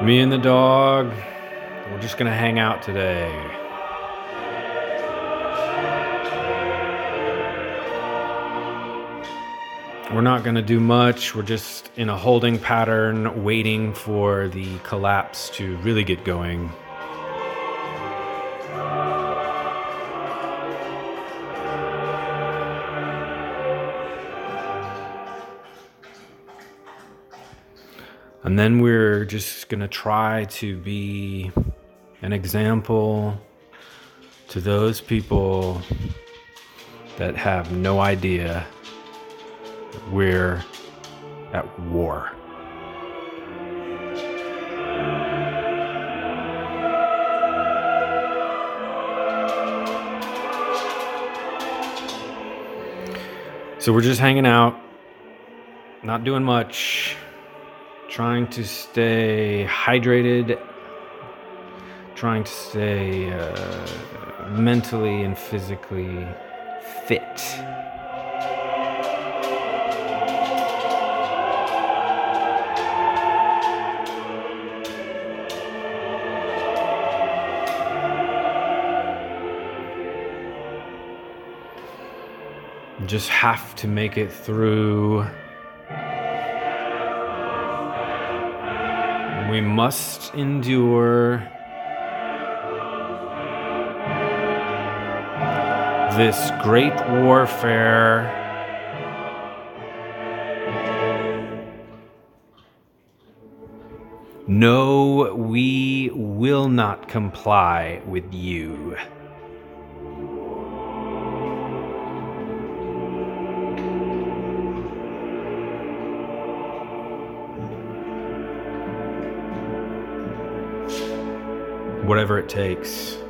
Me and the dog, we're just gonna hang out today. We're not gonna do much. We're just in a holding pattern, waiting for the collapse to really get going. And then we're just gonna try to be an example to those people that have no idea we're at war. So we're just hanging out, not doing much, trying to stay hydrated, trying to stay mentally and physically fit. Just have to make it through. We must endure this great warfare. No, we will not comply with you. Whatever it takes.